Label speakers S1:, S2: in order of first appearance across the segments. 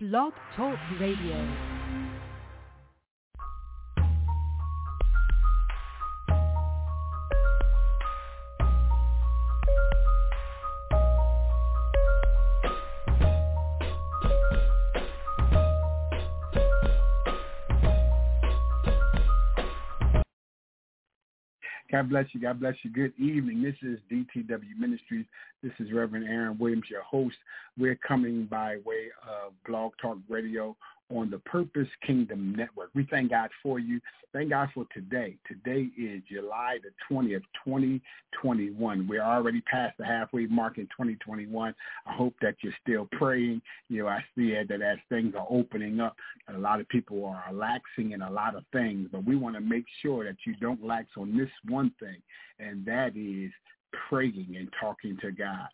S1: Blog Talk Radio.
S2: God bless you. God bless you. Good evening. This is DTW Ministries. This is Reverend Aaron Williams, your host. We're coming by way of Blog Talk Radio on the Purpose Kingdom Network. We thank God for you. Thank God for today. Today is July the 20th, 2021. We're already past the halfway mark in 2021. I hope that you're still praying. I see that as things are opening up, a lot of people are relaxing in a lot of things, but we want to make sure that you don't lax on this one thing, and that is praying and talking to God.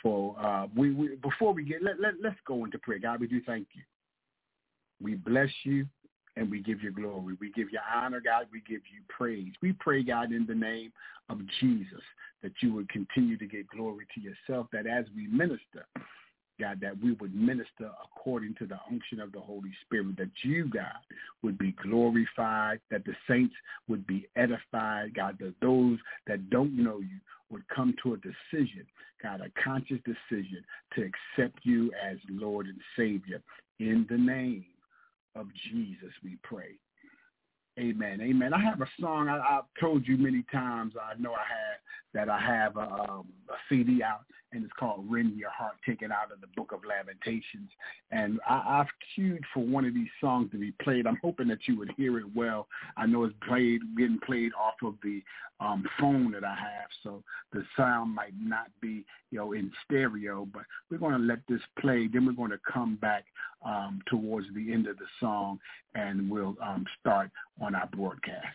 S2: Before we get, let's go into prayer. God, we do thank you. We bless you and we give you glory. We give you honor, God. We give you praise. We pray, God, in the name of Jesus, that you would continue to get glory to yourself, that as we minister, God, that we would minister according to the unction of the Holy Spirit, that you, God, would be glorified, that the saints would be edified, God, that those that don't know you would come to a decision, God, a conscious decision to accept you as Lord and Savior. In the name of Jesus, we pray. Amen. Amen. I have a song I've told you many times. I know I have a CD out, and it's called Rend Your Heart, taken out of the Book of Lamentations. And I've queued for one of these songs to be played. I'm hoping that you would hear it well. I know it's getting played off of the phone that I have, so the sound might not be in stereo, but we're going to let this play. Then we're going to come back towards the end of the song, and we'll start on our broadcast.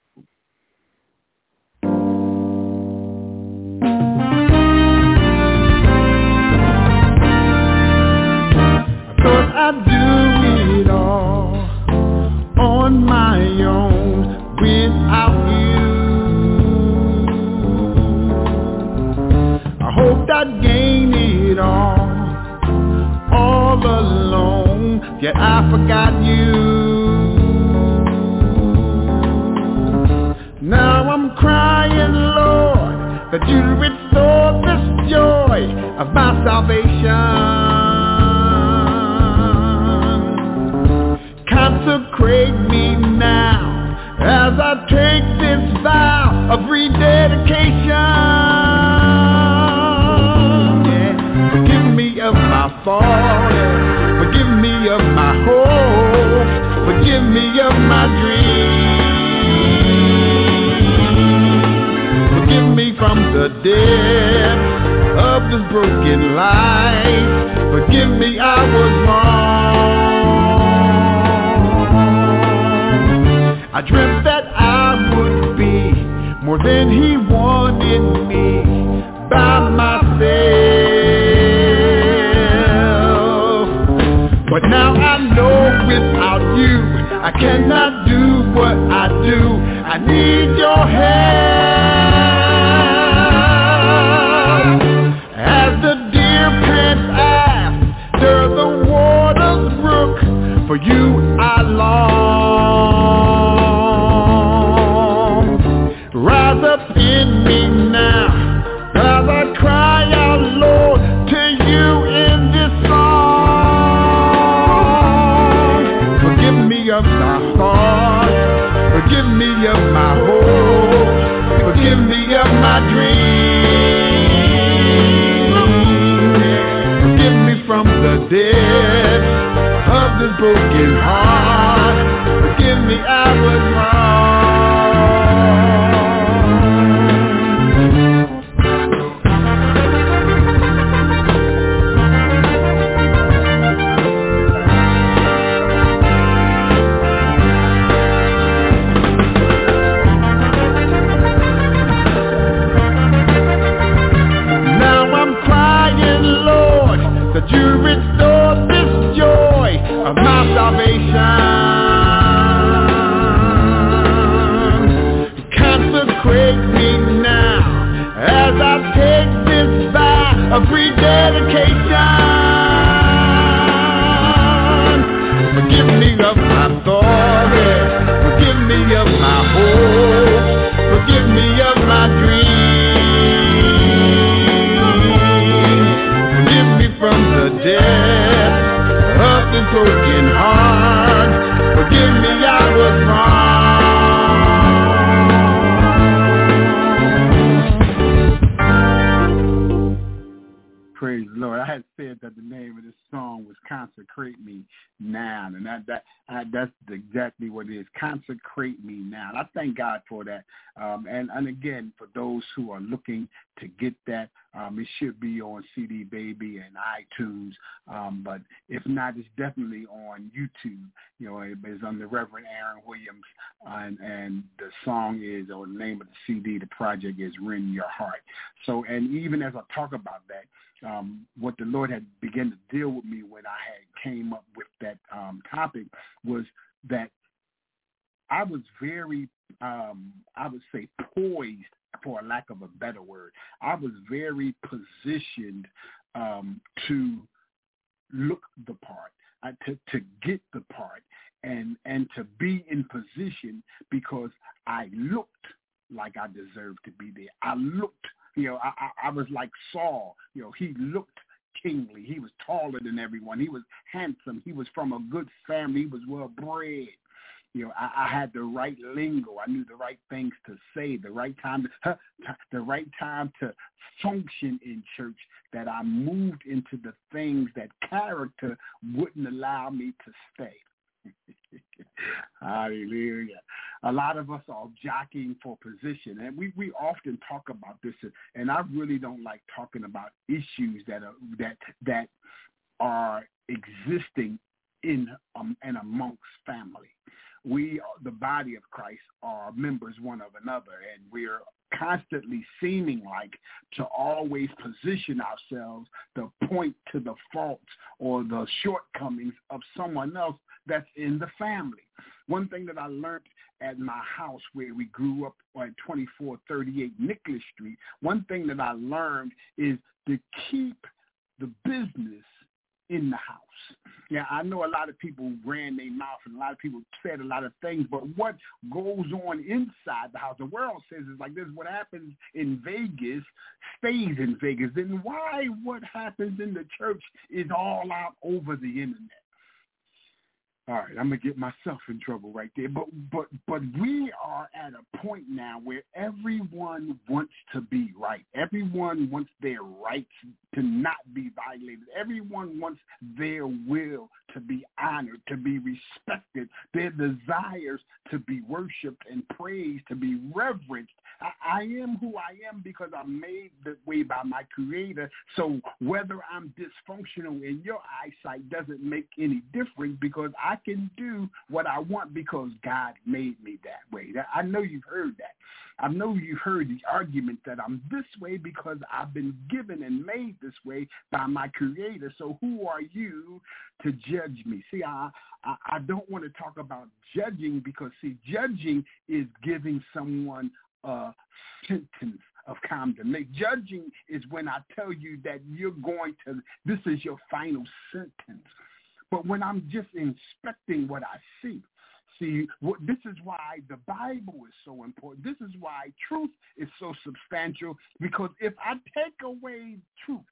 S3: I do it all on my own without you. I hoped I'd gain it all alone, yet I forgot you. Now I'm crying, Lord, that you restore this joy of my salvation. Consecrate me now as I take this vow of rededication. Yeah. Forgive me of my faults, forgive me of my hopes, forgive me of my dreams. Forgive me from the depths of this broken life. Forgive me, I was wrong. I dreamt that I would be more than he wanted me by myself. But now I know without you I cannot do what I do. I need your help. As the deer pants after the water's brook, for you I long. Rise up in me now as I cry out, Lord, to you in this song. Forgive me of my thoughts, forgive me of my hopes, forgive me of my dreams. Forgive me from the depths of this broken heart. Forgive me, I was wrong. You restore this joy of my salvation. Consecrate me now as I take this vow of rededication. broken heart. Forgive me, I was wrong.
S2: Praise the Lord. I had said that the name of this song was Consecrate Me Now, and that's exactly what it is. Consecrate Me Now. And I thank God for that. And again, for those who are looking to get that, it should be on CD Baby and iTunes. But if not, it's definitely on YouTube. You know, it's under Reverend Aaron Williams, and the song is, or the name of the CD, the project is Rend Your Heart. So, and even as I talk about that, what the Lord had begun to deal with me when I had came up with that topic was that I was very, I would say, poised, for a lack of a better word. I was very positioned to look the part, to get the part, and to be in position because I looked like I deserved to be there. I looked, you know, I was like Saul. You know, he looked kingly. He was taller than everyone. He was handsome. He was from a good family. He was well bred. You know, I had the right lingo. I knew the right things to say, the right time to function in church, that I moved into the things that character wouldn't allow me to stay. Hallelujah. A lot of us are jockeying for position, and we often talk about this, and I really don't like talking about issues that are existing in and amongst family. We, the body of Christ, are members one of another, and we're constantly seeming like to always position ourselves to point to the faults or the shortcomings of someone else that's in the family. One thing that I learned at my house where we grew up on 2438 Nicholas Street, one thing that I learned is to keep the business in the house. Yeah, I know a lot of people ran their mouth and a lot of people said a lot of things, but what goes on inside the house, the world says is like this: what happens in Vegas stays in Vegas. Then why what happens in the church is all out over the internet? All right, I'm going to get myself in trouble right there. But we are at a point now where everyone wants to be right. Everyone wants their rights to not be violated. Everyone wants their will to be honored, to be respected, their desires to be worshiped and praised, to be reverenced. I am who I am because I'm made that way by my Creator. So whether I'm dysfunctional in your eyesight doesn't make any difference, because I can do what I want because God made me that way. I know you've heard that. I know you've heard the argument that I'm this way because I've been given and made this way by my Creator. So who are you to judge me? See, I don't want to talk about judging because, see, judging is giving someone a sentence of condemnation. Judging is when I tell you that this is your final sentence. But when I'm just inspecting what I see, this is why the Bible is so important. This is why truth is so substantial, because if I take away truth,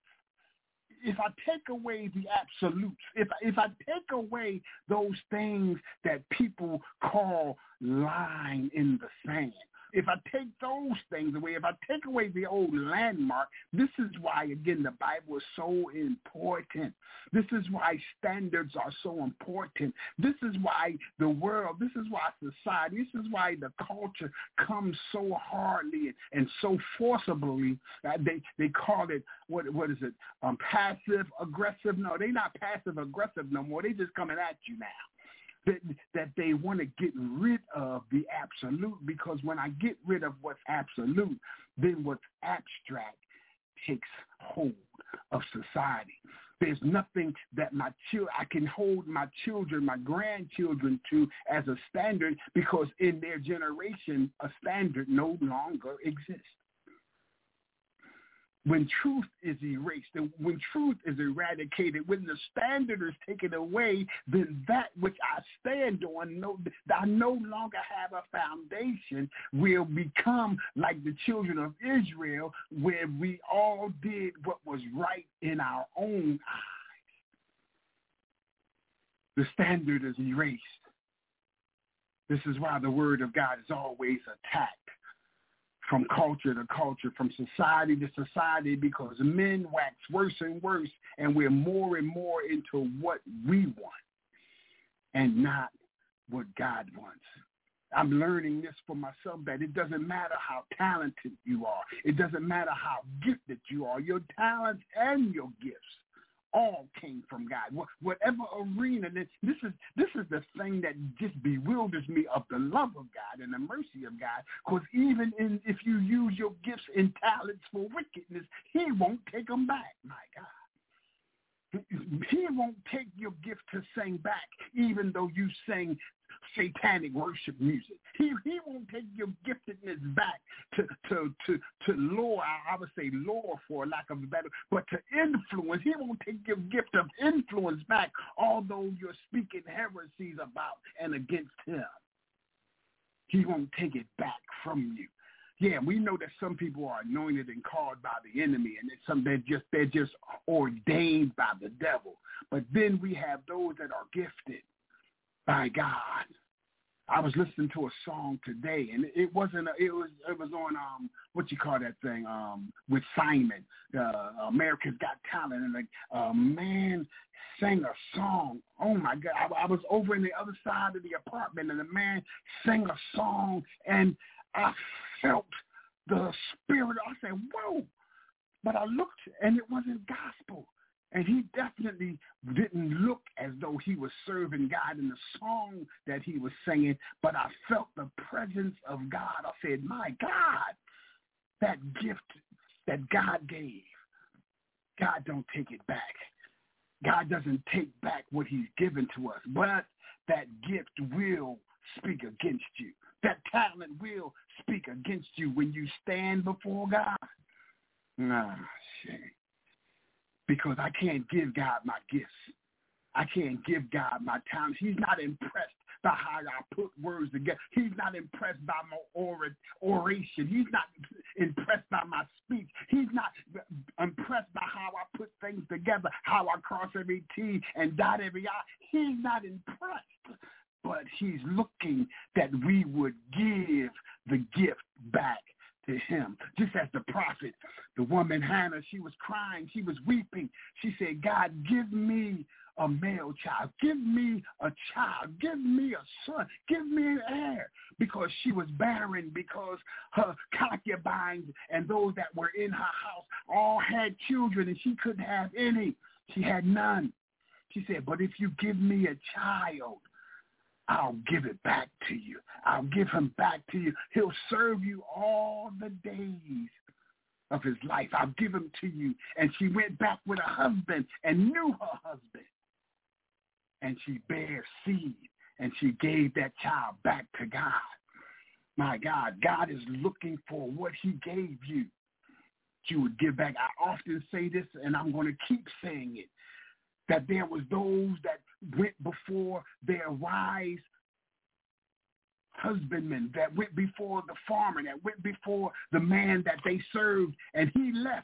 S2: if I take away the absolutes, if I take away those things that people call line in the sand, if I take those things away, if I take away the old landmark, this is why, again, the Bible is so important. This is why standards are so important. This is why the world, this is why society, this is why the culture comes so hardly and so forcibly. They call it, what is it, passive aggressive? No, they're not passive aggressive no more. They just coming at you now. That they want to get rid of the absolute, because when I get rid of what's absolute, then what's abstract takes hold of society. There's nothing that I can hold my children, my grandchildren to as a standard, because in their generation, a standard no longer exists. When truth is erased, and when truth is eradicated, when the standard is taken away, then that which I stand on, I no longer have a foundation, will become like the children of Israel, where we all did what was right in our own eyes. the standard is erased. This is why the word of God is always attacked from culture to culture, from society to society, because men wax worse and worse, and we're more and more into what we want and not what God wants. I'm learning this for myself, that it doesn't matter how talented you are. It doesn't matter how gifted you are. Your talents and your gifts all came from God. Whatever arena, this is the thing that just bewilders me of the love of God and the mercy of God, because even if you use your gifts and talents for wickedness, he won't take them back, my God. He won't take your gift to sing back, even though you sing satanic worship music. He won't take your giftedness back to lure, I would say lure for lack of a better, but to influence. He won't take your gift of influence back, although you're speaking heresies about and against him. He won't take it back from you. Yeah, we know that some people are anointed and called by the enemy, and they're just ordained by the devil. But then we have those that are gifted by God. I was listening to a song today, and it was on what you call that thing, with Simon, America's Got Talent, and a man sang a song. Oh my God! I was over in the other side of the apartment, and the man sang a song, and I felt the spirit. I said, whoa. But I looked, and it wasn't gospel. And he definitely didn't look as though he was serving God in the song that he was singing, but I felt the presence of God. I said, my God, that gift that God gave, God don't take it back. God doesn't take back what he's given to us, but that gift will speak against you. That talent will speak against you when you stand before God. Shit. Because I can't give God my gifts. I can't give God my talents. He's not impressed by how I put words together. He's not impressed by my oration. He's not impressed by my speech. He's not impressed by how I put things together, how I cross every T and dot every I. He's not impressed. But he's looking that we would give the gift back to him. Just as the prophet, the woman Hannah, she was crying, she was weeping. She said, God, give me a male child. Give me a child. Give me a son. Give me an heir. Because she was barren, because her concubines and those that were in her house all had children, and she couldn't have any. She had none. She said, but if you give me a child, I'll give it back to you. I'll give him back to you. He'll serve you all the days of his life. I'll give him to you. And she went back with her husband and knew her husband. And she bare seed, and she gave that child back to God. My God, God is looking for what he gave you. You would give back. I often say this, and I'm going to keep saying it, that there was those that went before their wise husbandmen, that went before the farmer, that went before the man that they served, and he left.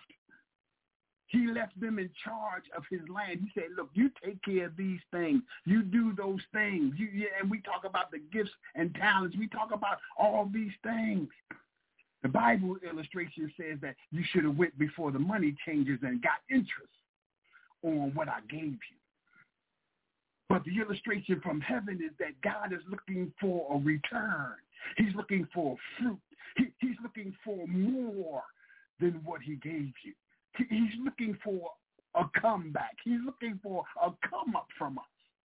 S2: He left them in charge of his land. He said, look, you take care of these things. You do those things. And we talk about the gifts and talents. We talk about all these things. The Bible illustration says that you should have went before the money changers and got interest on what I gave you. But the illustration from heaven is that God is looking for a return. He's looking for fruit. He's looking for more than what he gave you. He's looking for a comeback. He's looking for a come up from us.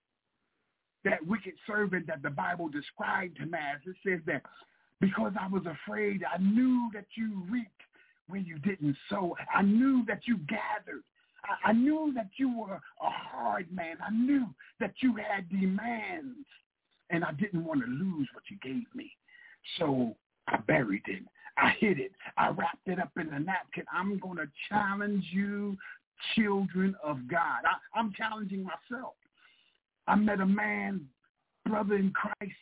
S2: That wicked servant that the Bible described him as, it says that because I was afraid, I knew that you reaped when you didn't sow. I knew that you gathered. I knew that you were a hard man. I knew that you had demands, and I didn't want to lose what you gave me. So I buried it. I hid it. I wrapped it up in a napkin. I'm going to challenge you, children of God. I'm challenging myself. I met a man, brother in Christ,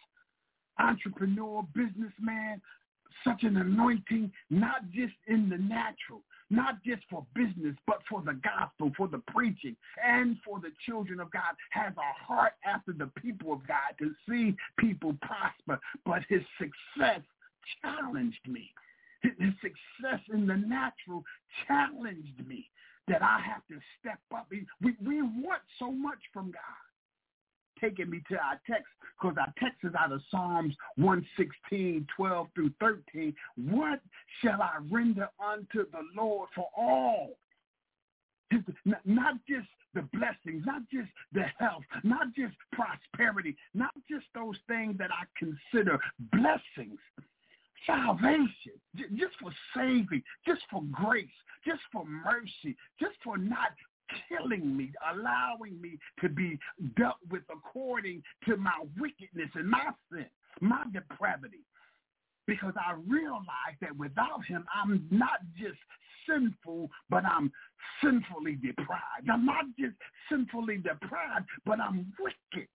S2: entrepreneur, businessman, such an anointing, not just in the natural. not just for business, but for the gospel, for the preaching, and for the children of God, has a heart after the people of God to see people prosper. But his success challenged me. His success in the natural challenged me that I have to step up. We want so much from God. Taking me to our text, because our text is out of Psalms 116, 12 through 13. What shall I render unto the Lord for all? Not just the blessings, not just the health, not just prosperity, not just those things that I consider blessings. Salvation, just for saving, just for grace, just for mercy, just for not killing me, allowing me to be dealt with according to my wickedness and my sin, my depravity. Because I realize that without him, I'm not just sinful, but I'm sinfully deprived. I'm not just sinfully deprived, but I'm wicked.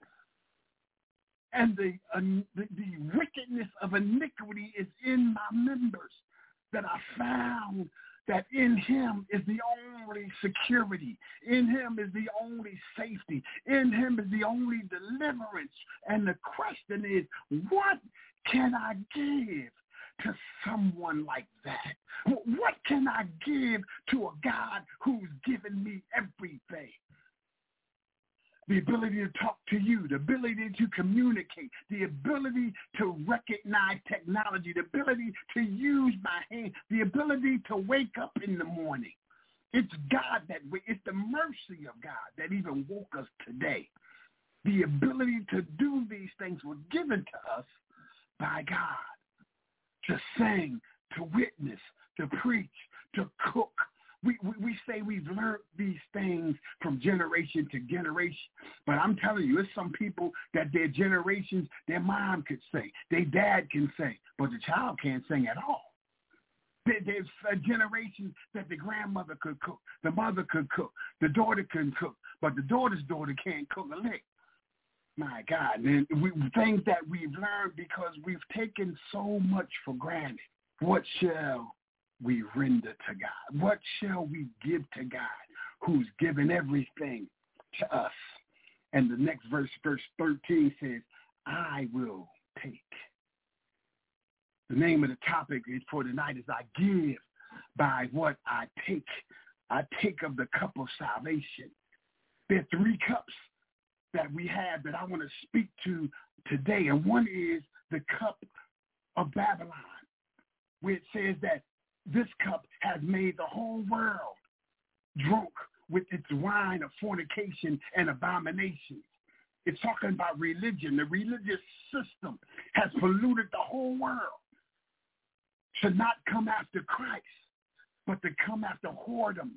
S2: And the wickedness of iniquity is in my members, that I found that in him is the only security. In him is the only safety. In him is the only deliverance. And the question is, what can I give to someone like that? What can I give to a God who's given me everything? The ability to talk to you, the ability to communicate, the ability to recognize technology, the ability to use my hand, the ability to wake up in the morning. It's God it's the mercy of God that even woke us today. The ability to do these things was given to us by God. To sing, to witness, to preach, to cook. We say we've learned these things from generation to generation, but I'm telling you, it's some people that their generations, their mom could sing, their dad can sing, but the child can't sing at all. There's generations that the grandmother could cook, the mother could cook, the daughter can cook, but the daughter's daughter can't cook a lick. My God, man, things that we've learned because we've taken so much for granted. What shall we render to God? What shall we give to God who's given everything to us? And the next verse 13 says, I will take. The name of the topic for tonight is I give by what I take. I take of the cup of salvation. There are 3 cups that we have that I want to speak to today. And one is the cup of Babylon, where it says that this cup has made the whole world drunk with its wine of fornication and abomination. It's talking about religion. The religious system has polluted the whole world to not come after Christ, but to come after whoredoms.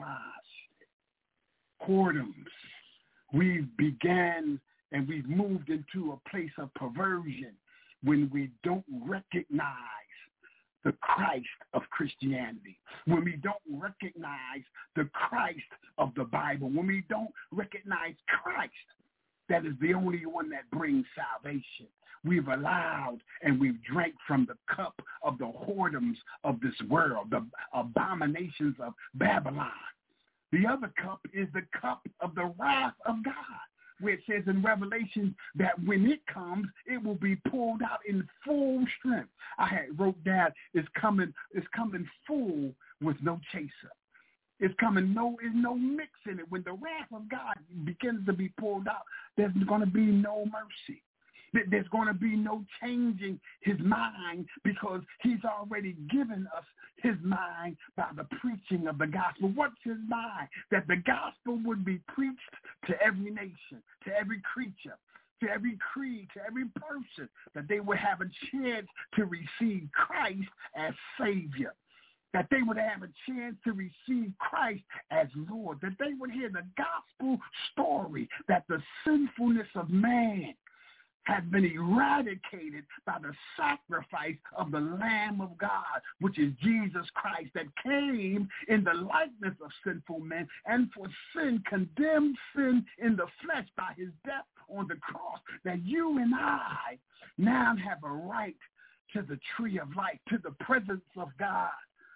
S2: Whoredoms. We've began and we've moved into a place of perversion when we don't recognize the Christ of Christianity, when we don't recognize the Christ of the Bible, when we don't recognize Christ, that is the only one that brings salvation. We've allowed and we've drank from the cup of the whoredoms of this world, the abominations of Babylon. The other cup is the cup of the wrath of God, where it says in Revelation that when it comes, it will be pulled out in full strength. I had wrote down, it's coming full with no chaser. It's coming, there's no mix in it. When the wrath of God begins to be pulled out, there's going to be no mercy. There's going to be no changing his mind because he's already given us his mind by the preaching of the gospel. What's his mind? That the gospel would be preached to every nation, to every creature, to every creed, to every person, that they would have a chance to receive Christ as Savior, that they would have a chance to receive Christ as Lord, that they would hear the gospel story, that the sinfulness of man has been eradicated by the sacrifice of the Lamb of God, which is Jesus Christ, that came in the likeness of sinful men and for sin, condemned sin in the flesh by his death on the cross, that you and I now have a right to the tree of life, to the presence of God.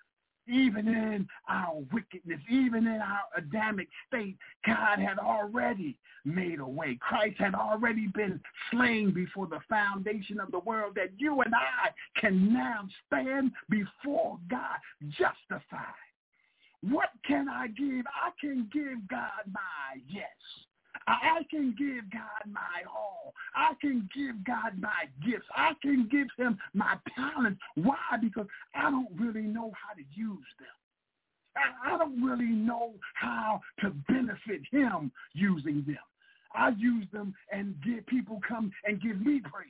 S2: Even in our wickedness, even in our Adamic state, God had already made a way. Christ had already been slain before the foundation of the world, that you and I can now stand before God justified. What can I give? I can give God my yes. I can give God my all. I can give God my gifts. I can give him my talents. Why? Because I don't really know how to use them. I don't really know how to benefit him using them. I use them and people come and give me praise.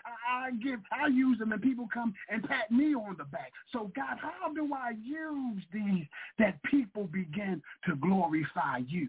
S2: I use them and people come and pat me on the back. So God, how do I use these that people begin to glorify you?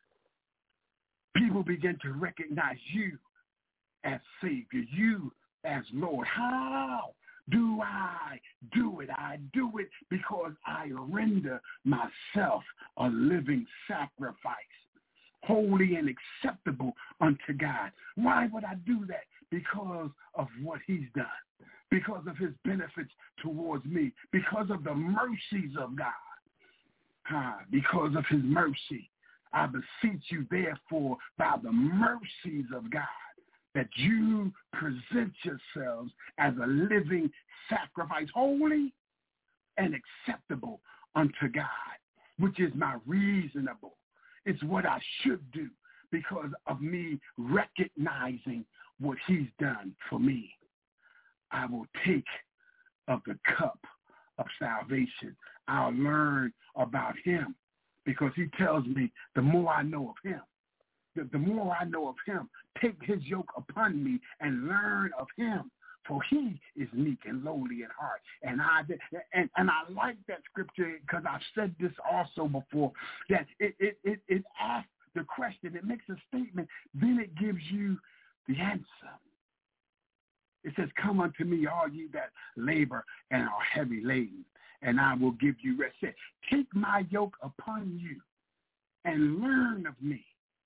S2: People begin to recognize you as Savior, you as Lord. How do I do it? I do it because I render myself a living sacrifice, holy and acceptable unto God. Why would I do that? Because of what he's done, because of his benefits towards me, because of the mercies of God, because of his mercy. I beseech you, therefore, by the mercies of God, that you present yourselves as a living sacrifice, holy and acceptable unto God, which is my reasonable. It's what I should do because of me recognizing what he's done for me. I will take of the cup of salvation. I'll learn about him because he tells me the more I know of him, the more I know of him, take his yoke upon me and learn of him. For he is meek and lowly in heart. And I like that scripture because I've said this also before, that it asks the question, it makes a statement, then it gives you the answer. It says, come unto me, all ye that labor and are heavy laden, and I will give you rest. It says, take my yoke upon you and learn of me.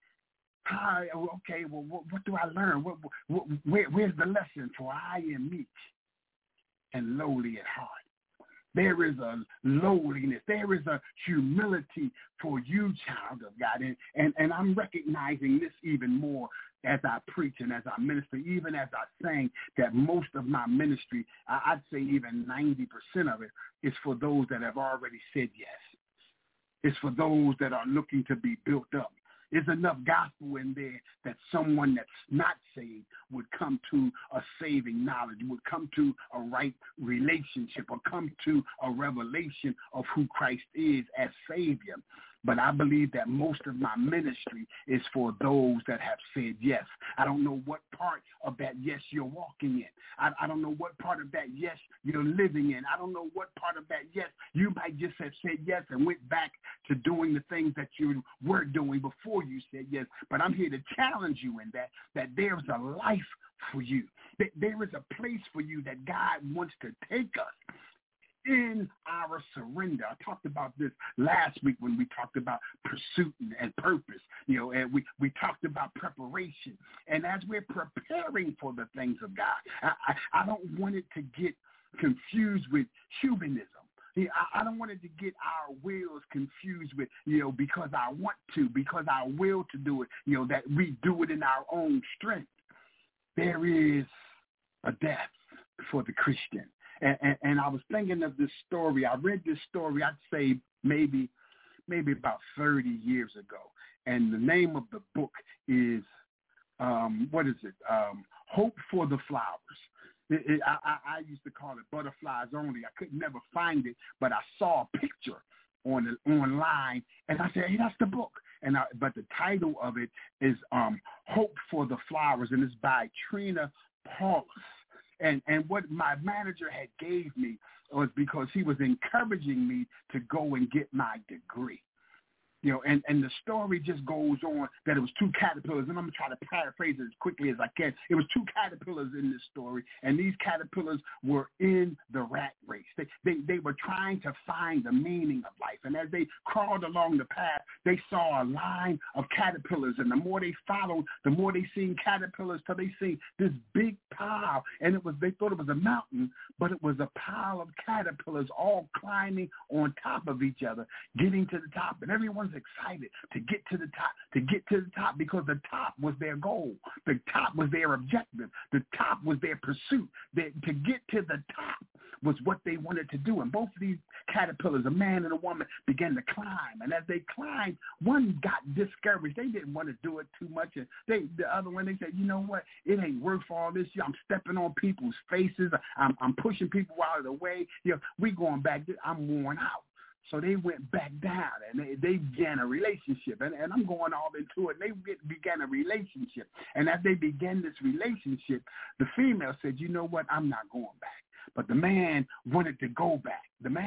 S2: Okay, well, what do I learn? Where's the lesson? For I am meek and lowly at heart. There is a lowliness. There is a humility for you, child of God. And I'm recognizing this even more as I preach and as I minister, even as I sing, that most of my ministry, I'd say even 90% of it, is for those that have already said yes. It's for those that are looking to be built up. There's enough gospel in there that someone that's not saved would come to a saving knowledge, would come to a right relationship, or come to a revelation of who Christ is as Savior. But I believe that most of my ministry is for those that have said yes. I don't know what part of that yes you're walking in. I don't know what part of that yes you're living in. I don't know what part of that yes you might just have said yes and went back to doing the things that you were doing before you said yes. But I'm here to challenge you in that there's a life for you. That there is a place for you that God wants to take us in our surrender. I talked about this last week when we talked about pursuit and purpose, and we talked about preparation. And as we're preparing for the things of God, I don't want it to get confused with humanism. I don't want it to get our wills confused with, because I want to, because I will to do it, that we do it in our own strength. There is a death for the Christian. And I was thinking of this story. I read this story, I'd say maybe about 30 years ago. And the name of the book is, Hope for the Flowers. I used to call it Butterflies Only. I could never find it, but I saw a picture online, and I said, hey, that's the book. But the title of it is Hope for the Flowers, and it's by Trina Paulus. And what my manager had gave me was because he was encouraging me to go and get my degree. You know, and the story just goes on that it was two caterpillars, and I'm going to try to paraphrase it as quickly as I can. It was two caterpillars in this story, and these caterpillars were in the rat race. They were trying to find the meaning of life, and as they crawled along the path, they saw a line of caterpillars, and the more they followed, the more they seen caterpillars till they seen this big pile, and they thought it was a mountain, but it was a pile of caterpillars all climbing on top of each other, getting to the top, and everyone's excited to get to the top because the top was their goal. The top was their objective. The top was their pursuit. To get to the top was what they wanted to do. And both of these caterpillars, a man and a woman, began to climb. And as they climbed, one got discouraged. They didn't want to do it too much. And the other one, they said, you know what? It ain't worth all this. I'm stepping on people's faces. I'm pushing people out of the way. We going back. I'm worn out. So they went back down, and they began a relationship. And I'm going all into it. They began a relationship. And as they began this relationship, the female said, you know what, I'm not going back. But the man wanted to go back.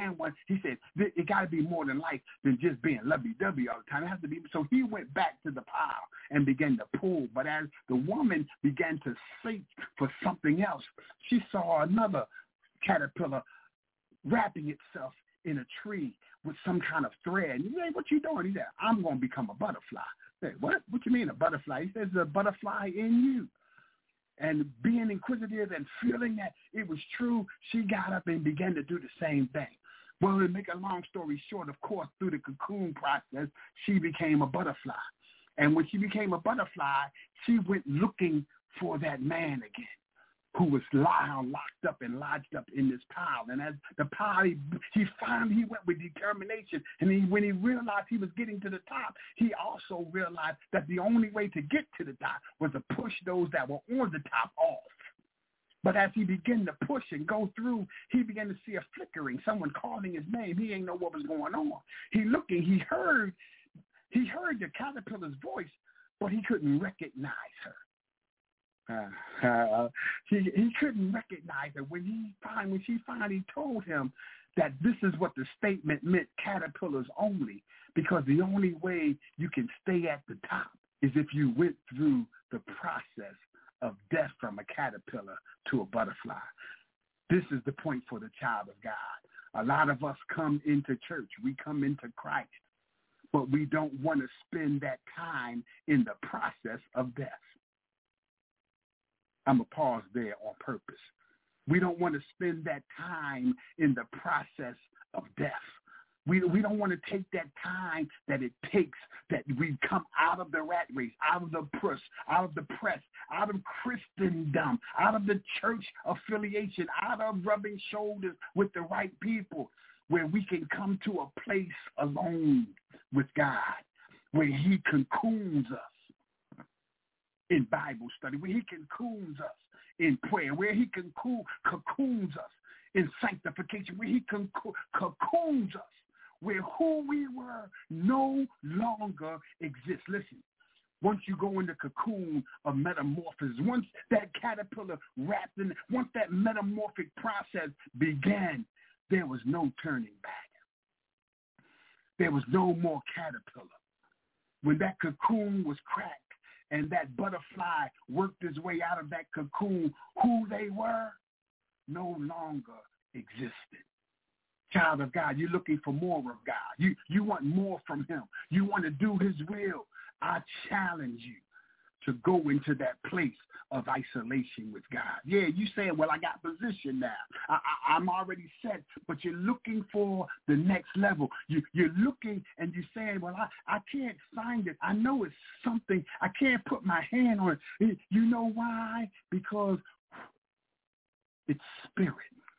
S2: He said, it got to be more than life than just being lovey-dovey all the time. It has to be. So he went back to the pile and began to pull. But as the woman began to seek for something else, she saw another caterpillar wrapping itself in a tree with some kind of thread. He said, what you doing? He said, I'm going to become a butterfly. I said, what? What you mean a butterfly? He says, there's a butterfly in you. And being inquisitive and feeling that it was true, she got up and began to do the same thing. Well, to make a long story short, of course, through the cocoon process, she became a butterfly. And when she became a butterfly, she went looking for that man again, who was locked up and lodged up in this pile. And as the pile, he went with determination. And when he realized he was getting to the top, he also realized that the only way to get to the top was to push those that were on the top off. But as he began to push and go through, he began to see a flickering, someone calling his name. He didn't know what was going on. He heard the caterpillar's voice, but he couldn't recognize her. He couldn't recognize her. When she finally told him that this is what the statement meant, caterpillars only, because the only way you can stay at the top is if you went through the process of death from a caterpillar to a butterfly. This is the point for the child of God. A lot of us come into church. We come into Christ, but we don't want to spend that time in the process of death. I'm going to pause there on purpose. We don't want to spend that time in the process of death. We don't want to take that time that it takes that we come out of the rat race, out of the press, out of Christendom, out of the church affiliation, out of rubbing shoulders with the right people, where we can come to a place alone with God, where he cocoons us in Bible study, where he cocoons us in prayer, where he cocoons us in sanctification, where he cocoons us, where who we were no longer exists. Listen, once you go in the cocoon of metamorphosis, once that caterpillar wrapped in, once that metamorphic process began, there was no turning back. There was no more caterpillar. When that cocoon was cracked and that butterfly worked its way out of that cocoon, who they were no longer existed. Child of God, you're looking for more of God. You want more from him. You want to do his will. I challenge you to go into that place of isolation with God. Yeah, you saying, well, I got position now. I'm already set, but you're looking for the next level. You're looking and you're saying, well, I can't find it. I know it's something. I can't put my hand on it. You know why? Because it's spirit.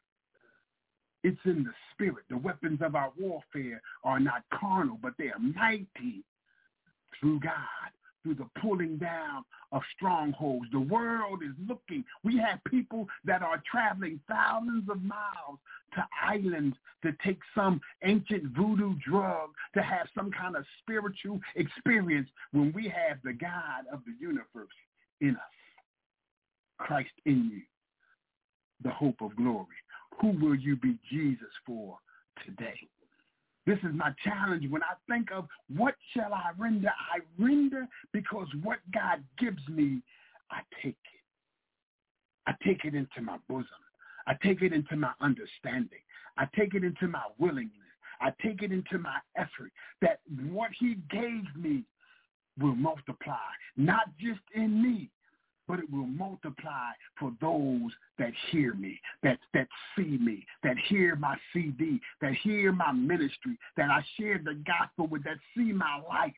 S2: It's in the spirit. The weapons of our warfare are not carnal, but they are mighty through God, through the pulling down of strongholds. The world is looking. We have people that are traveling thousands of miles to islands to take some ancient voodoo drug, to have some kind of spiritual experience, when we have the God of the universe in us, Christ in you, the hope of glory. Who will you be Jesus for today? This is my challenge. When I think of what shall I render because what God gives me, I take it. I take it into my bosom. I take it into my understanding. I take it into my willingness. I take it into my effort that what he gave me will multiply, not just in me, but it will multiply for those that hear me, that see me, that hear my CD, that hear my ministry, that I share the gospel with, that see my life.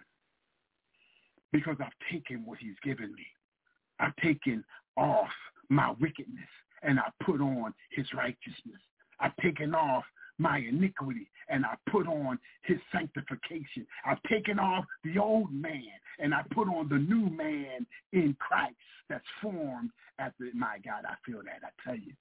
S2: Because I've taken what he's given me. I've taken off my wickedness and I put on his righteousness. I've taken off my iniquity and I put on his sanctification. I've taken off the old man and I put on the new man in Christ that's formed after, my God, I feel that. I tell you,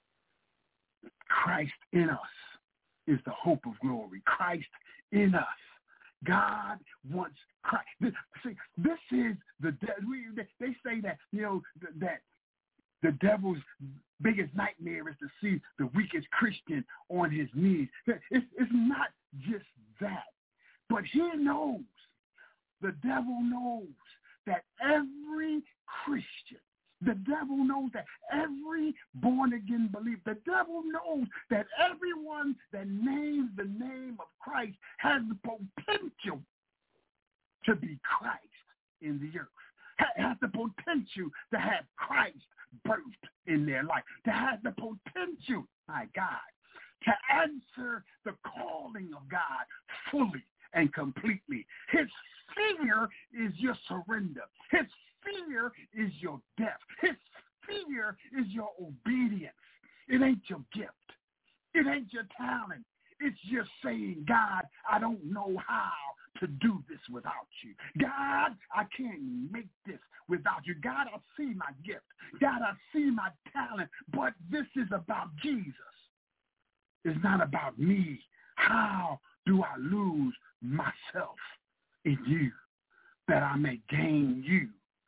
S2: Christ in us is the hope of glory. Christ in us. God wants Christ. See, this is they say that, that the devil's biggest nightmare is to see the weakest Christian on his knees. It's not just that, but he knows, the devil knows that every Christian, the devil knows that every born-again believer, the devil knows that everyone that names the name of Christ has the potential to be Christ in the earth, has the potential to have Christ birthed in their life, to have the potential, my God, to answer the calling of God fully and completely. His fear is your surrender. His fear is your death. His fear is your obedience. It ain't your gift. It ain't your talent. It's just saying, God, I don't know how to do this without you. God, I can't make this without you. God, I see my gift. God, I see my talent, but this is about Jesus. It's not about me. How do I lose myself in you that I may gain you?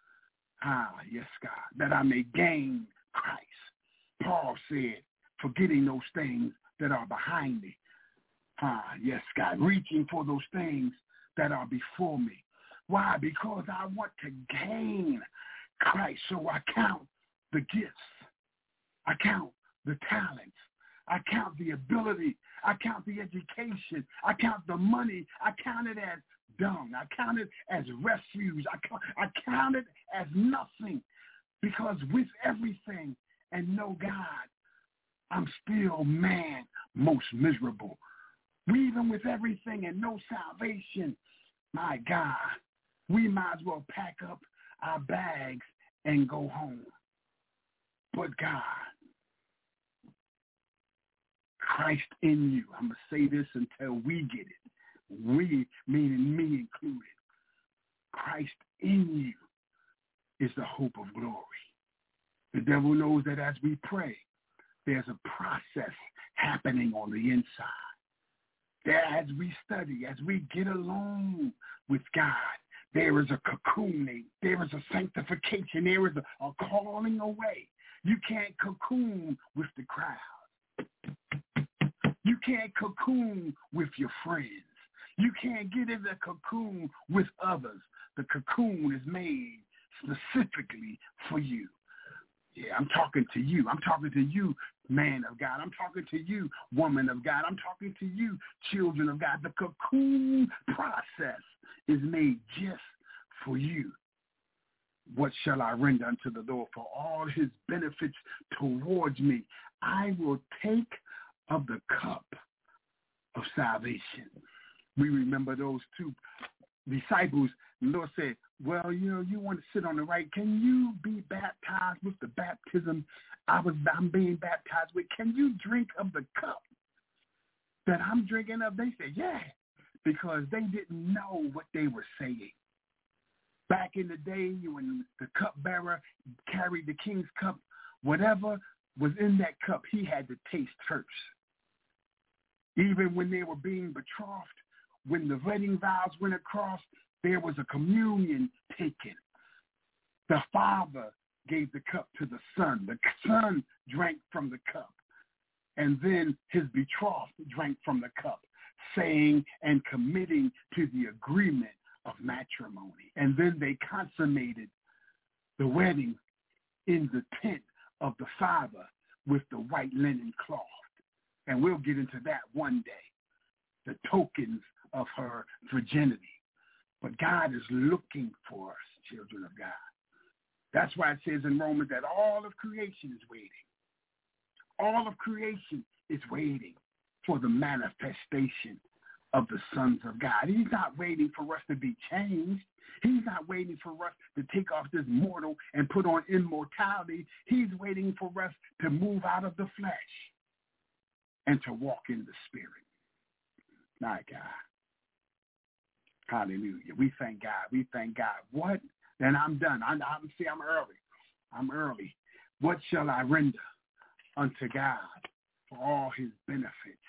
S2: Yes, God, that I may gain Christ. Paul said, forgetting those things that are behind me. Yes, God, reaching for those things that are before me. Why? Because I want to gain Christ. So I count the gifts. I count the talents. I count the ability. I count the education. I count the money. I count it as dung. I count it as refuse. I count it as nothing, because with everything and no God, I'm still man most miserable. Even with everything and no salvation, my God, we might as well pack up our bags and go home. But God, Christ in you. I'm going to say this until we get it. We, meaning me included. Christ in you is the hope of glory. The devil knows that as we pray, there's a process happening on the inside. That as we study, as we get along with God, there is a cocooning. There is a sanctification. There is a calling away. You can't cocoon with the crowd. You can't cocoon with your friends. You can't get in the cocoon with others. The cocoon is made specifically for you. Yeah, I'm talking to you. I'm talking to you, man of God. I'm talking to you, woman of God. I'm talking to you, children of God. The cocoon process is made just for you. What shall I render unto the Lord for all his benefits towards me? I will take of the cup of salvation. We remember those two disciples. The Lord said, well, you want to sit on the right. Can you be baptized with the baptism I'm being baptized with? Can you drink of the cup that I'm drinking of? They said, yeah, because they didn't know what they were saying. Back in the day when the cupbearer carried the king's cup, whatever was in that cup, he had to taste first. Even when they were being betrothed, when the wedding vows went across, there was a communion taken. The father gave the cup to the son. The son drank from the cup. And then his betrothed drank from the cup. saying and committing to the agreement of matrimony. And then they consummated the wedding in the tent of the Father with the white linen cloth. And we'll get into that one day, the tokens of her virginity. But God is looking for us, children of God. That's why it says in Romans that all of creation is waiting. All of creation is waiting for the manifestation of the sons of God. He's not waiting for us to be changed. He's not waiting for us to take off this mortal and put on immortality. He's waiting for us to move out of the flesh and to walk in the Spirit. My God. Hallelujah. We thank God. We thank God. What? Then I'm done. I'm early. I'm early. What shall I render unto God for all his benefits?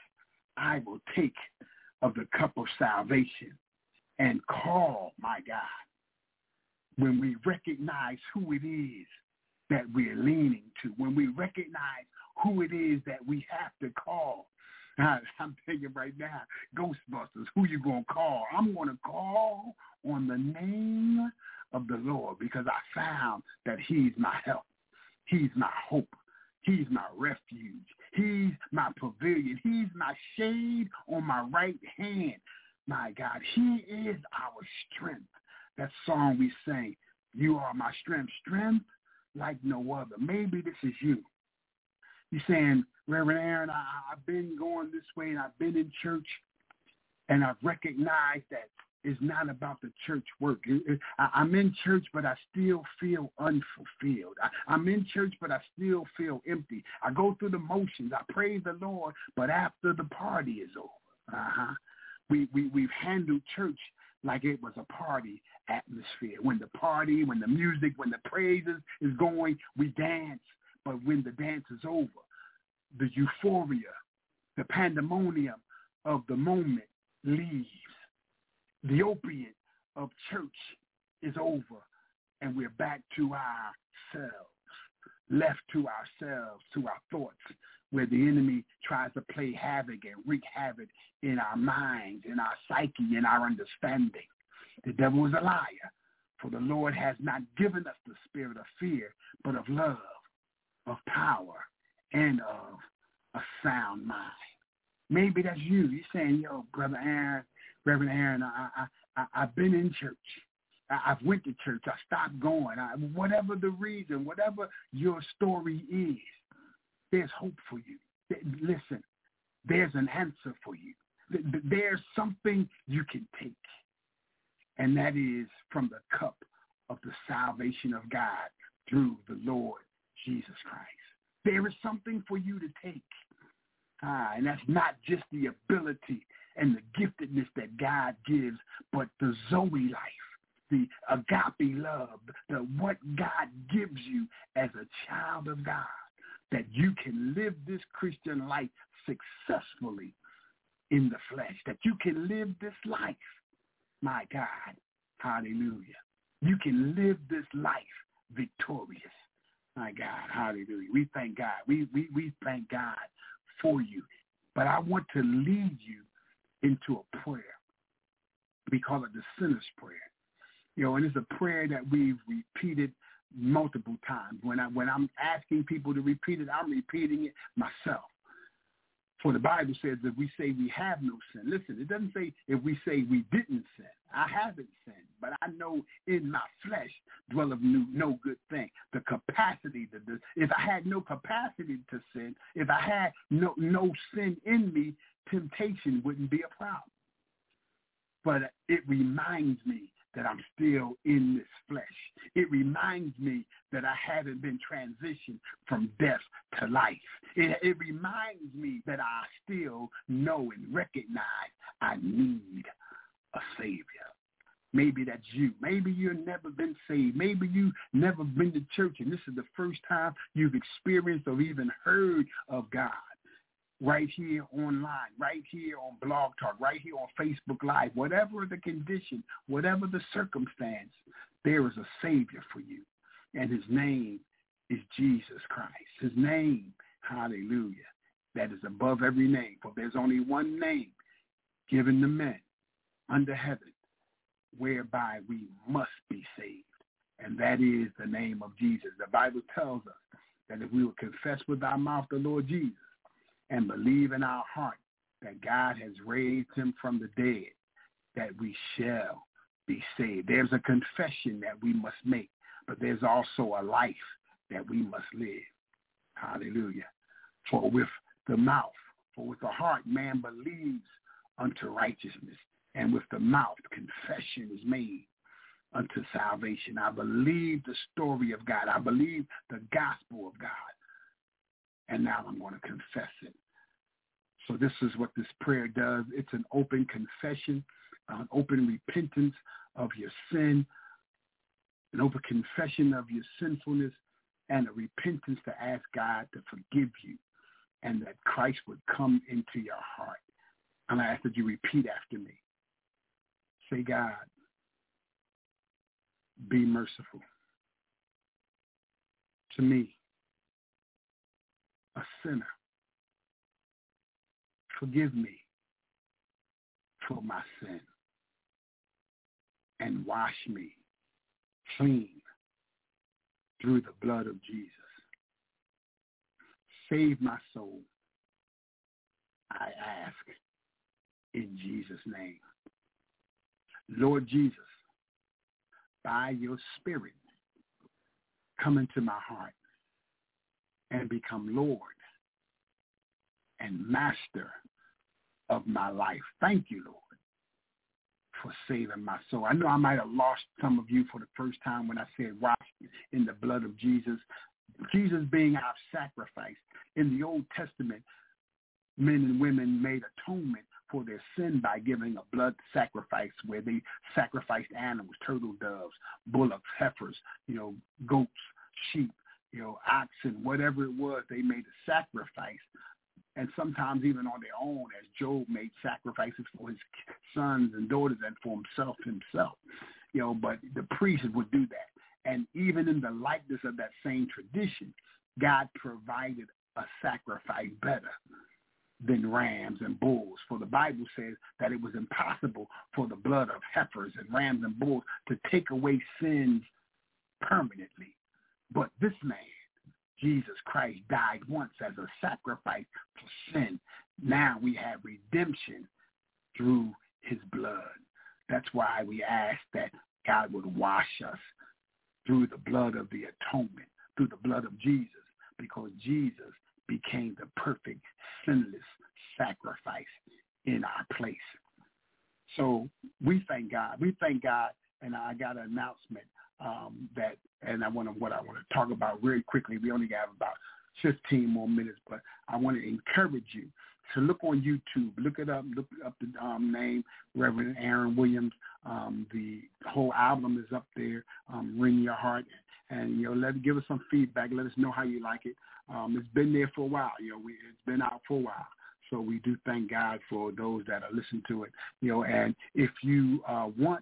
S2: I will take of the cup of salvation and call, my God, when we recognize who it is that we're leaning to, when we recognize who it is that we have to call. I'm thinking right now, Ghostbusters, who you going to call? I'm going to call on the name of the Lord because I found that he's my help. He's my hope. He's my refuge. He's my pavilion. He's my shade on my right hand. My God, he is our strength. That song we sang, you are my strength. Strength like no other. Maybe this is you. You're saying, Reverend Aaron, I've been going this way and I've been in church and I've recognized that it's not about the church work. I'm in church, but I still feel unfulfilled. I'm in church, but I still feel empty. I go through the motions. I praise the Lord, but after the party is over, we've handled church like it was a party atmosphere. When the party, when the music, when the praises is going, we dance. But when the dance is over, the euphoria, the pandemonium of the moment leaves. The opiate of church is over, and we're back to ourselves, left to ourselves, to our thoughts, where the enemy tries to play havoc and wreak havoc in our minds, in our psyche, in our understanding. The devil is a liar, for the Lord has not given us the spirit of fear, but of love, of power, and of a sound mind. Maybe that's you. You're saying, yo, Brother Aaron, Reverend Aaron, I've been in church. I've went to church. I stopped going. Whatever the reason, whatever your story is, there's hope for you. Listen, there's an answer for you. There's something you can take, and that is from the cup of the salvation of God through the Lord Jesus Christ. There is something for you to take, and that's not just the ability and the giftedness that God gives, but the Zoe life, the agape love, the what God gives you as a child of God, that you can live this Christian life successfully in the flesh, that you can live this life, my God, hallelujah. You can live this life victorious, my God, hallelujah. We thank God. We thank God for you. But I want to lead you into a prayer. We call it the sinner's prayer. And it's a prayer that we've repeated multiple times. When I'm asking people to repeat it, I'm repeating it myself. For the Bible says that we say we have no sin. Listen, it doesn't say if we say we didn't sin. I haven't sinned, but I know in my flesh dwelleth no good thing. The capacity, if I had no capacity to sin, if I had no sin in me, temptation wouldn't be a problem. But it reminds me that I'm still in this flesh. It reminds me that I haven't been transitioned from death to life. It reminds me that I still know and recognize I need a Savior. Maybe that's you. Maybe you've never been saved. Maybe you've never been to church, and this is the first time you've experienced or even heard of God. Right here online, right here on Blog Talk, right here on Facebook Live, whatever the condition, whatever the circumstance, there is a Savior for you. And his name is Jesus Christ. His name, hallelujah, that is above every name. For there's only one name given to men under heaven, whereby we must be saved. And that is the name of Jesus. The Bible tells us that if we will confess with our mouth the Lord Jesus and believe in our heart that God has raised him from the dead, that we shall be saved. There's a confession that we must make, but there's also a life that we must live. Hallelujah. For with the mouth, for with the heart, man believes unto righteousness, and with the mouth, confession is made unto salvation. I believe the story of God. I believe the gospel of God. And now I'm going to confess it. So this is what this prayer does. It's an open confession, an open repentance of your sin, an open confession of your sinfulness, and a repentance to ask God to forgive you and that Christ would come into your heart. And I ask that you repeat after me. Say, God, be merciful to me, a sinner. Forgive me for my sin and wash me clean through the blood of Jesus. Save my soul, I ask, in Jesus' name. Lord Jesus, by your Spirit, come into my heart and become Lord and master of my life. Thank you, Lord, for saving my soul. I know I might have lost some of you for the first time when I said washed in the blood of Jesus. Jesus being our sacrifice. In the Old Testament, men and women made atonement for their sin by giving a blood sacrifice where they sacrificed animals, turtle doves, bullocks, heifers, goats, sheep, oxen, whatever it was, they made a sacrifice. And sometimes even on their own, as Job made sacrifices for his sons and daughters and for himself. But the priests would do that. And even in the likeness of that same tradition, God provided a sacrifice better than rams and bulls. For the Bible says that it was impossible for the blood of heifers and rams and bulls to take away sins permanently. But this man, Jesus Christ, died once as a sacrifice for sin. Now we have redemption through his blood. That's why we ask that God would wash us through the blood of the atonement, through the blood of Jesus, because Jesus became the perfect, sinless sacrifice in our place. So we thank God. We thank God, and I got an announcement what I want to talk about really quickly. We only have about 15 more minutes, but I want to encourage you to look on YouTube. Look up the name Reverend Aaron Williams. The whole album is up there, Ring Your Heart, and give us some feedback. Let us know how you like it. It's been there for a while. It's been out for a while. So we do thank God for those that are listening to it. And if you want,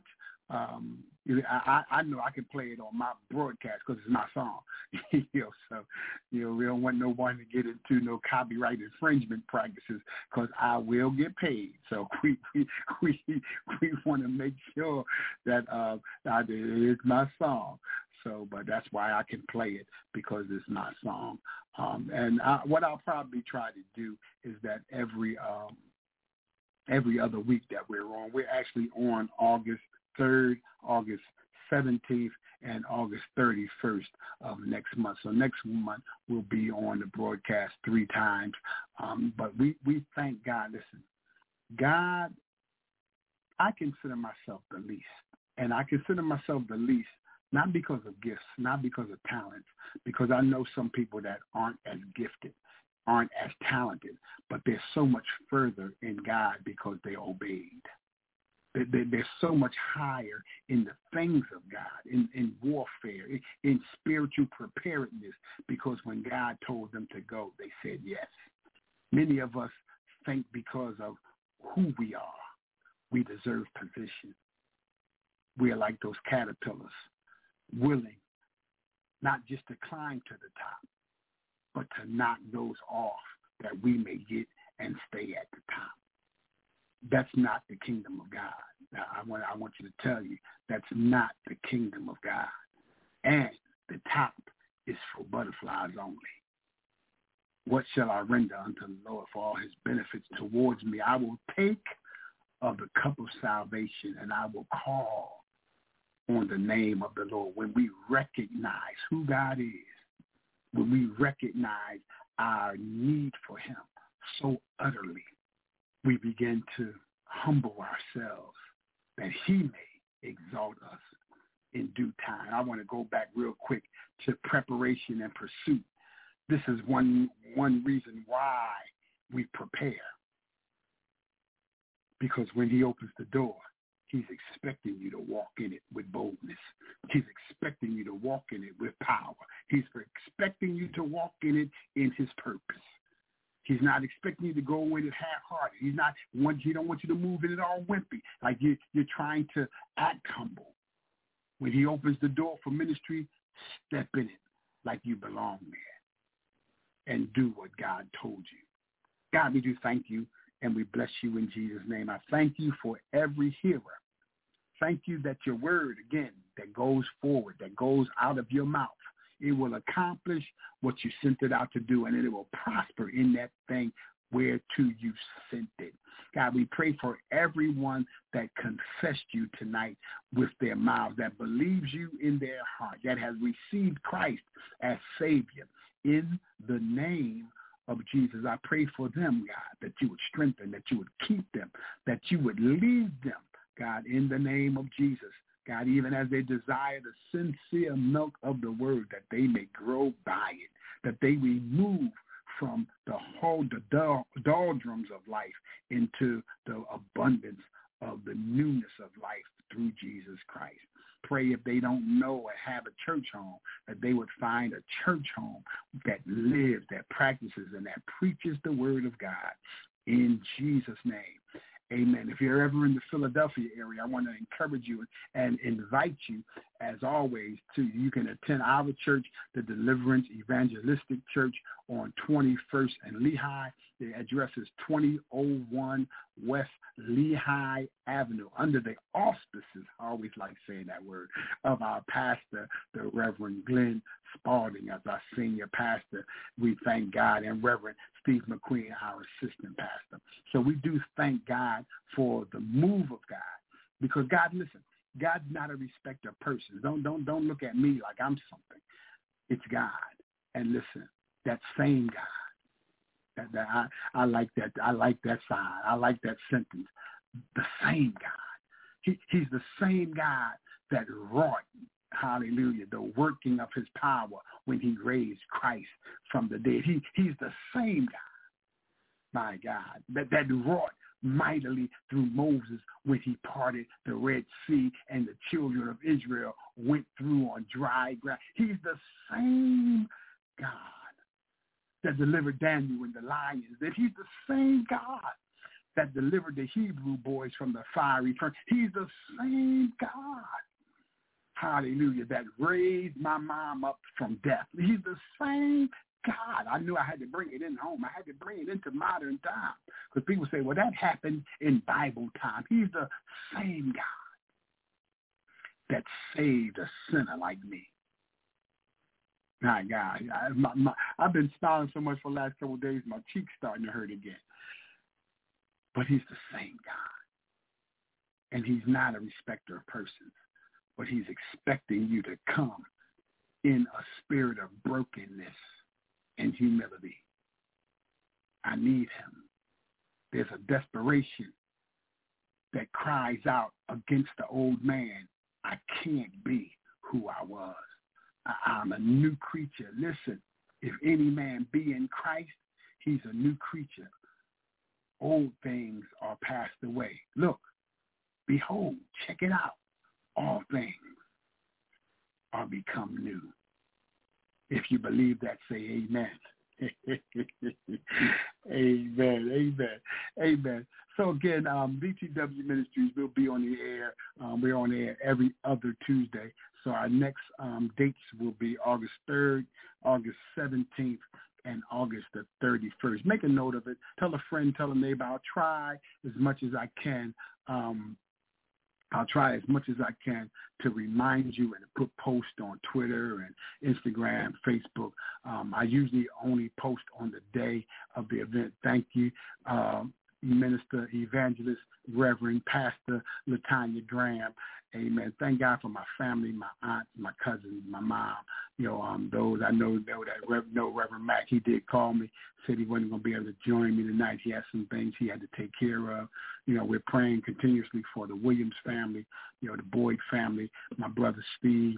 S2: I know I can play it on my broadcast because it's my song. So we don't want no one to get into no copyright infringement practices because I will get paid. So we want to make sure that it is my song. So, but that's why I can play it, because it's my song. What I'll probably try to do is that every other week that we're on, we're actually on August 3rd, August 17th, and August 31st of next month. So next month we'll be on the broadcast 3 times. But we thank God. Listen, God, I consider myself the least. And I consider myself the least not because of gifts, not because of talents, because I know some people that aren't as gifted, aren't as talented, but they're so much further in God because they obeyed. They're so much higher in the things of God, in warfare, in spiritual preparedness, because when God told them to go, they said yes. Many of us think because of who we are, we deserve position. We are like those caterpillars, willing not just to climb to the top, but to knock those off that we may get and stay at the top. That's not the kingdom of God. Now, I want you to tell you that's not the kingdom of God. And the top is for butterflies only. What shall I render unto the Lord for all his benefits towards me? I will take of the cup of salvation, and I will call on the name of the Lord. When we recognize who God is, when we recognize our need for him so utterly, we begin to humble ourselves that he may exalt us in due time. I want to go back real quick to preparation and pursuit. This is one reason why we prepare. Because when he opens the door, he's expecting you to walk in it with boldness. He's expecting you to walk in it with power. He's expecting you to walk in it in his purpose. He's not expecting you to go in it half-hearted. He don't want you to move in it all wimpy, like you're trying to act humble. When he opens the door for ministry, step in it like you belong there and do what God told you. God, we do thank you and we bless you in Jesus' name. I thank you for every hearer. Thank you that your word, again, that goes forward, that goes out of your mouth, it will accomplish what you sent it out to do, and it will prosper in that thing whereto you sent it. God, we pray for everyone that confessed you tonight with their mouths, that believes you in their heart, that has received Christ as Savior. In the name of Jesus, I pray for them, God, that you would strengthen, that you would keep them, that you would lead them, God, in the name of Jesus. God, even as they desire the sincere milk of the word, that they may grow by it, that they remove from the doldrums of life into the abundance of the newness of life through Jesus Christ. Pray if they don't know or have a church home, that they would find a church home that lives, that practices, and that preaches the word of God in Jesus' name. Amen. If you're ever in the Philadelphia area, I want to encourage you and invite you, as always, you can attend our church, the Deliverance Evangelistic Church on 21st and Lehigh. The address is 2001 West Lehigh Avenue, under the auspices, I always like saying that word, of our pastor, the Reverend Glenn Spalding, as our senior pastor. We thank God, and Reverend Steve McQueen, our assistant pastor. So we do thank God for the move of God, because God, listen, God's not a respecter of persons. Don't look at me like I'm something. It's God. And listen, that same God. I like that. I like that side. I like that sentence. The same God. He's the same God that wrought, hallelujah, the working of his power when he raised Christ from the dead. He's the same God, my God, that wrought mightily through Moses when he parted the Red Sea and the children of Israel went through on dry ground. He's the same God that delivered Daniel and the lions. That he's the same God that delivered the Hebrew boys from the fiery furnace. He's the same God, hallelujah, that raised my mom up from death. He's the same God. I knew I had to bring it in home. I had to bring it into modern time, because people say, well, that happened in Bible time. He's the same God that saved a sinner like me. My God, I've been smiling so much for the last couple of days, my cheeks starting to hurt again. But he's the same God. And he's not a respecter of persons, but he's expecting you to come in a spirit of brokenness and humility. I need him. There's a desperation that cries out against the old man. I can't be who I was. I'm a new creature. Listen, if any man be in Christ, he's a new creature. Old things are passed away. Look, behold, check it out. All things are become new. If you believe that, say amen. Amen, amen, amen. So again, DTW Ministries will be on the air. We're on air every other Tuesday. So our next dates will be August 3rd, August 17th, and August the 31st. Make a note of it. Tell a friend, tell a neighbor. I'll try as much as I can. I'll try as much as I can to remind you and to put posts on Twitter and Instagram, Facebook. I usually only post on the day of the event. Thank you, Minister, Evangelist, Reverend, Pastor LaTanya Graham. Amen. Thank God for my family, my aunts, my cousins, my mom. Those I know that Reverend Mack, he did call me, said he wasn't going to be able to join me tonight. He had some things he had to take care of. We're praying continuously for the Williams family, the Boyd family, my brother Steve,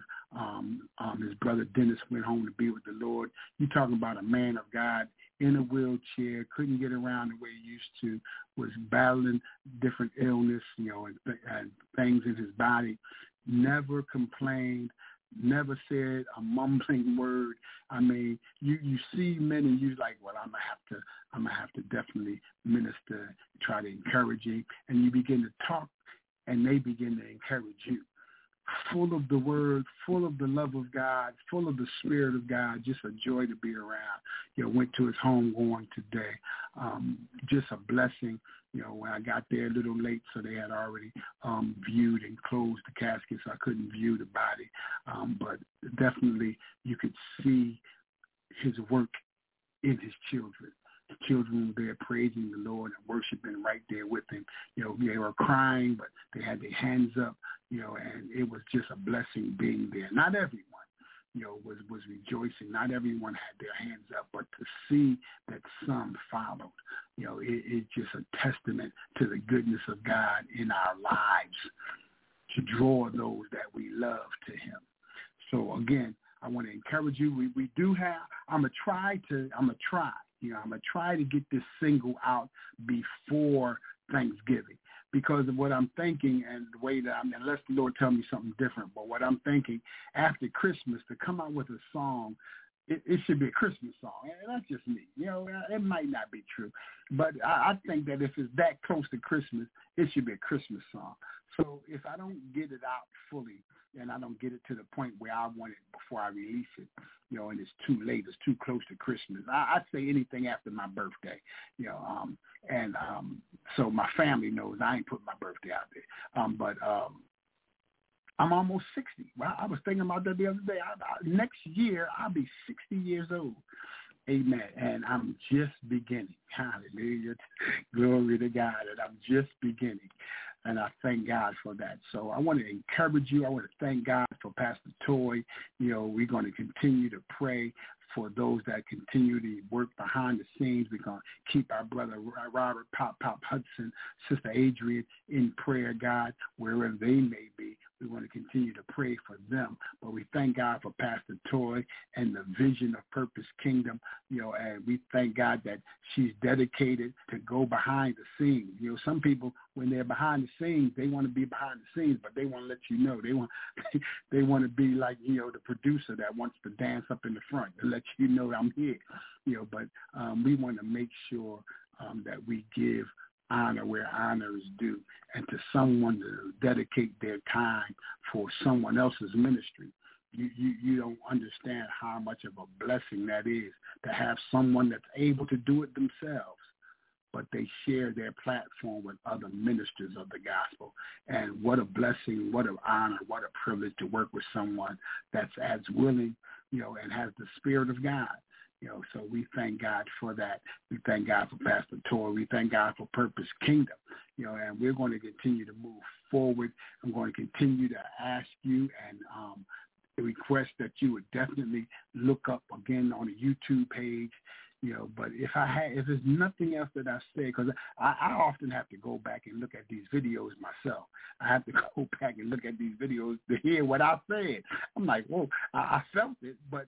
S2: his brother Dennis went home to be with the Lord. You're talking about a man of God in a wheelchair, couldn't get around the way he used to, was battling different illness, and things in his body, never complained, never said a mumbling word. I mean, you see men and you're like, well, I'm gonna have to definitely minister, try to encourage him, and you begin to talk, and they begin to encourage you. Full of the word, full of the love of God, full of the Spirit of God, just a joy to be around. Went to his home going today. Just a blessing. When I got there a little late, so they had already viewed and closed the casket, so I couldn't view the body. But definitely you could see his work in his children. The children were there praising the Lord and worshiping right there with him. They were crying, but they had their hands up, and it was just a blessing being there. Not everyone, was rejoicing. Not everyone had their hands up, but to see that some followed, it's just a testament to the goodness of God in our lives to draw those that we love to him. So again, I want to encourage you. We do have, I'm going to try to get this single out before Thanksgiving because of what I'm thinking and the way that unless the Lord tell me something different, but what I'm thinking after Christmas to come out with a song, it should be a Christmas song. And that's just me. It might not be true, but I think that if it's that close to Christmas, it should be a Christmas song. So if I don't get it out fully and I don't get it to the point where I want it before I release it, and it's too late, it's too close to Christmas, I'd say anything after my birthday, so my family knows I ain't putting my birthday out there. But I'm almost 60. Well, I was thinking about that the other day. Next year, I'll be 60 years old. Amen. And I'm just beginning. Hallelujah. Glory to God. And I'm just beginning. And I thank God for that. So I want to encourage you. I want to thank God for Pastor Toy. We're going to continue to pray for those that continue to work behind the scenes. We're going to keep our brother Robert Pop Hudson, Sister Adrian in prayer, God, wherever they may be. We want to continue to pray for them. But we thank God for Pastor Toy and the vision of Purpose Kingdom, and we thank God that she's dedicated to go behind the scenes. Some people, when they're behind the scenes, they want to be behind the scenes, but they want to let you know. They want to be like, the producer that wants to dance up in the front and let you know I'm here. But we want to make sure that we give honor where honor is due, and to someone to dedicate their time for someone else's ministry. You don't understand how much of a blessing that is to have someone that's able to do it themselves, but they share their platform with other ministers of the gospel. And what a blessing, what an honor, what a privilege to work with someone that's as willing, and has the Spirit of God. So we thank God for that. We thank God for Pastor Toy. We thank God for Purpose Kingdom, and we're going to continue to move forward. I'm going to continue to ask you and request that you would definitely look up again on the YouTube page. But if there's nothing else that I say, because I often have to go back and look at these videos myself. I have to go back and look at these videos to hear what I said. I'm like, whoa, I felt it, but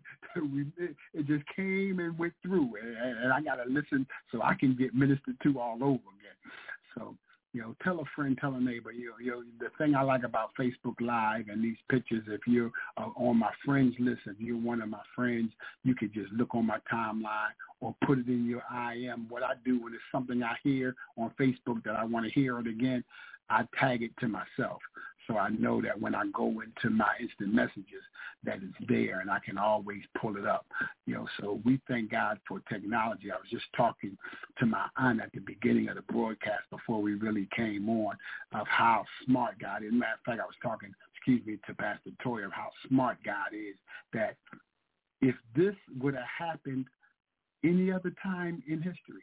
S2: it just came and went through, and I got to listen so I can get ministered to all over again. So, tell a friend, tell a neighbor. The thing I like about Facebook Live and these pictures, if you're on my friends list, if you're one of my friends, you could just look on my timeline or put it in your IM. What I do when it's something I hear on Facebook that I want to hear it again, I tag it to myself. So I know that when I go into my instant messages, that it's there and I can always pull it up. So we thank God for technology. I was just talking to my aunt at the beginning of the broadcast before we really came on of how smart God is. Matter of fact, I was talking, to Pastor Toy of how smart God is, that if this would have happened any other time in history,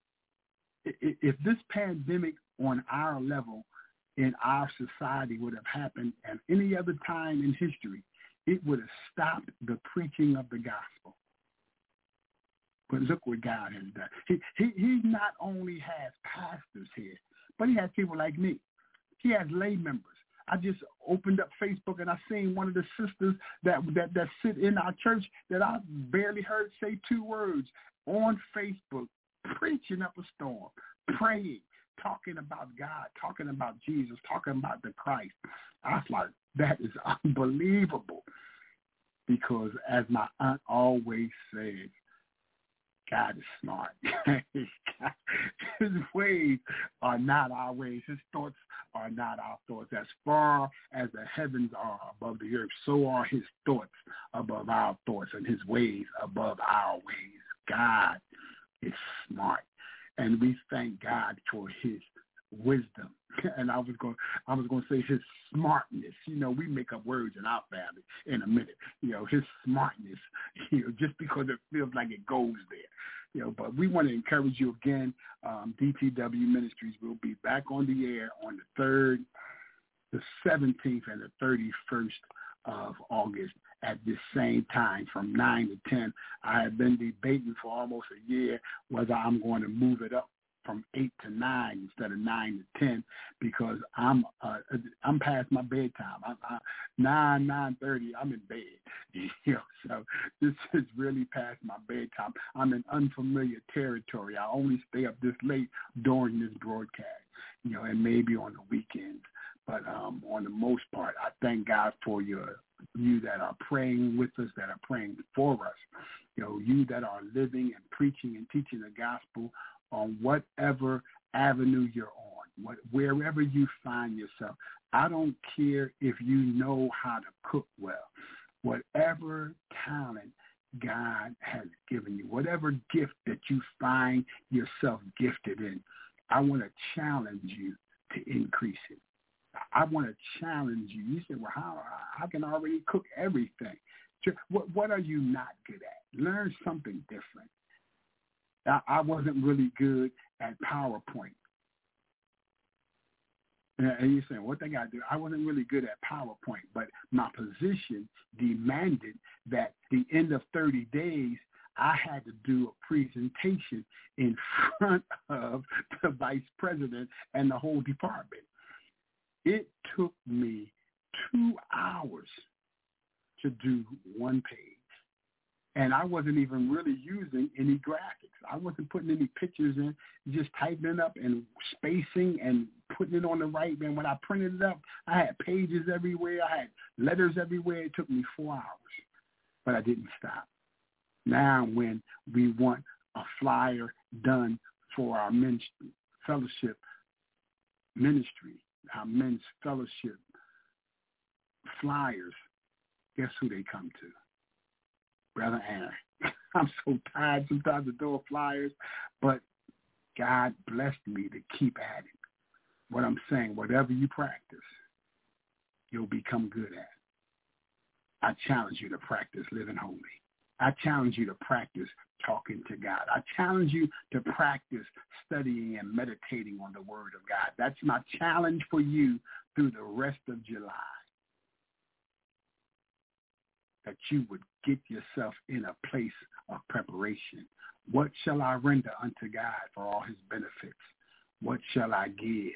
S2: if this pandemic on our level in our society would have happened at any other time in history, it would have stopped the preaching of the gospel. But look what God has done. He not only has pastors here, but he has people like me. He has lay members. I just opened up Facebook and I seen one of the sisters that sit in our church that I barely heard say 2 words on Facebook, preaching up a storm, praying, talking about God, talking about Jesus, talking about the Christ. I was like, that is unbelievable. Because as my aunt always says, God is smart. His ways are not our ways. His thoughts are not our thoughts. As far as the heavens are above the earth, so are his thoughts above our thoughts and his ways above our ways. God is smart. And we thank God for his wisdom. And I was going to say his smartness. We make up words in our family in a minute. His smartness, just because it feels like it goes there. But we want to encourage you again. DTW Ministries will be back on the air on the 3rd, the 17th, and the 31st of August at this same time from 9 to 10. I have been debating for almost a year whether I'm going to move it up from 8 to 9 instead of 9 to 10 because I'm past my bedtime. 9:30, I'm in bed. So this is really past my bedtime. I'm in unfamiliar territory. I only stay up this late during this broadcast, and maybe on the weekends. But on the most part, I thank God for you that are praying with us, that are praying for us. You that are living and preaching and teaching the gospel on whatever avenue you're on, wherever you find yourself. I don't care if you know how to cook well. Whatever talent God has given you, whatever gift that you find yourself gifted in, I want to challenge you to increase it. I want to challenge you. You say, well, I can already cook everything. What are you not good at? Learn something different. I wasn't really good at PowerPoint. And you're saying, what they got to do? I wasn't really good at PowerPoint, but my position demanded that the end of 30 days, I had to do a presentation in front of the vice president and the whole department. It took me 2 hours to do one page. And I wasn't even really using any graphics. I wasn't putting any pictures in, just typing it up and spacing and putting it on the right. And when I printed it up, I had pages everywhere. I had letters everywhere. It took me 4 hours, but I didn't stop. Now when we want a flyer done for our men's fellowship ministry, our men's fellowship flyers, guess who they come to? Brother Aaron. I'm so tired sometimes of doing flyers, but God blessed me to keep at it. What I'm saying, whatever you practice, you'll become good at. I challenge you to practice living holy. I challenge you to practice talking to God. I challenge you to practice studying and meditating on the Word of God. That's my challenge for you through the rest of July. That you would get yourself in a place of preparation. What shall I render unto God for all his benefits? What shall I give?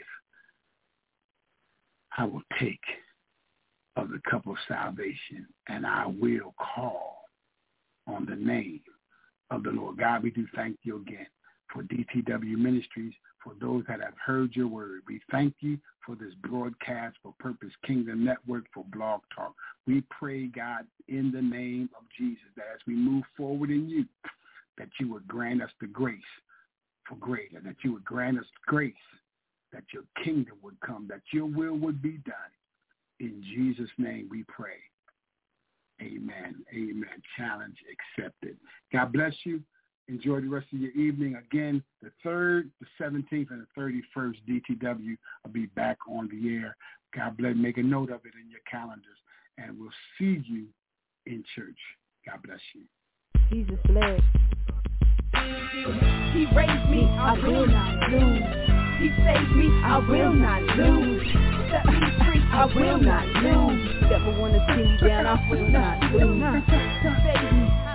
S2: I will take of the cup of salvation, and I will call on the name of the Lord. God, we do thank you again for DTW Ministries, for those that have heard your word. We thank you for this broadcast, for Purpose Kingdom Network, for Blog Talk. We pray, God, in the name of Jesus, that as we move forward in you, that you would grant us the grace for greater, that you would grant us grace, that your kingdom would come, that your will would be done In Jesus' name we pray. Amen. Amen. Challenge accepted. God bless you. Enjoy the rest of your evening. Again, the 3rd, the 17th, and the 31st, DTW will be back on the air. God bless. Make a note of it in your calendars, and we'll see you in church. God bless you.
S1: Jesus bless. He raised me, I will not lose. He saved me, I will not lose. Set me free, I will not lose. Never want to see me down, I will not lose. Save me.